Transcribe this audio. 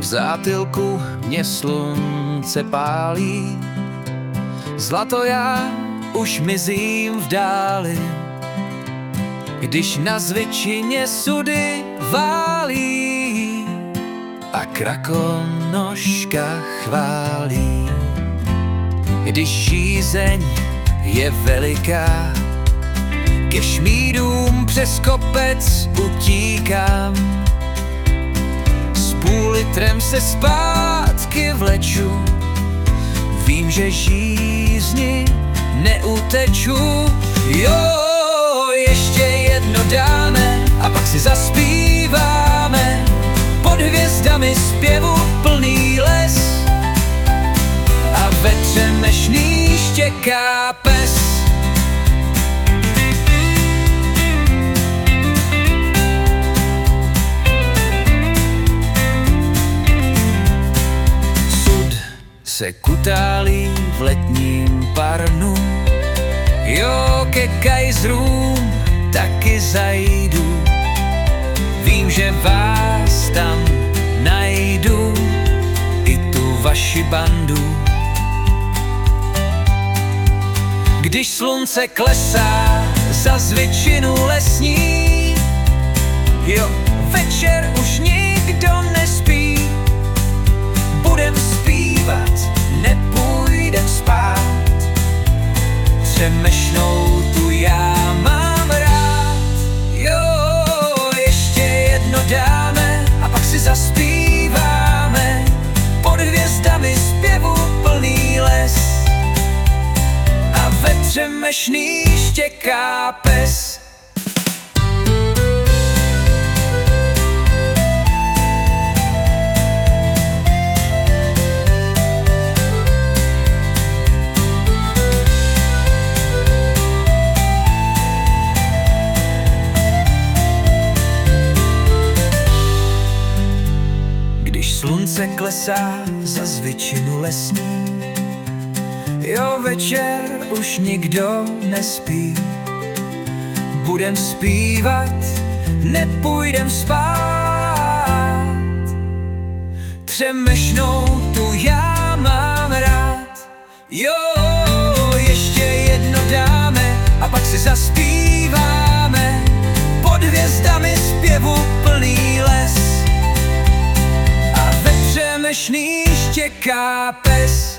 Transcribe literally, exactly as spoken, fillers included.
zátylku mě slunce pálí, zlato já už mizím v dáli, když na zvětšině sudy válí a krakonoška chválí. Když žízeň je veliká, ke šmídům přes kopec utíkám, s půl litrem se zpátky vleču, vím, že žízni neuteču. Jo, ještě jedno dáme a pak si zaspíváme, pod hvězdami zpěvu plný les a ve Třemešný štěká pes. Sud se kutálí v letním parnu, jo, ke kajzrům taky zajdu, vím, že vás tam najdu, i tu vaši bandu. Když slunce klesá za zvětšinu lesní, jo, večer už nikdo nespí, budem zpívat, nepůjdem spát, Třemešnou tu já mám rád. Jo, ještě jedno dáme a pak si zaspíváme, pod hvězdami zpěvu plný les a ve Třemešný štěká pes. Když slunce klesá za zvětšinu lesní, jo, večer už nikdo nespí, budem zpívat, nepůjdem spát, Třemešnou tu já mám rád. Jo, ještě jedno dáme a pak si zaspíváme, pod hvězdami zpěvu plný les a ve Třemešný štěká pes.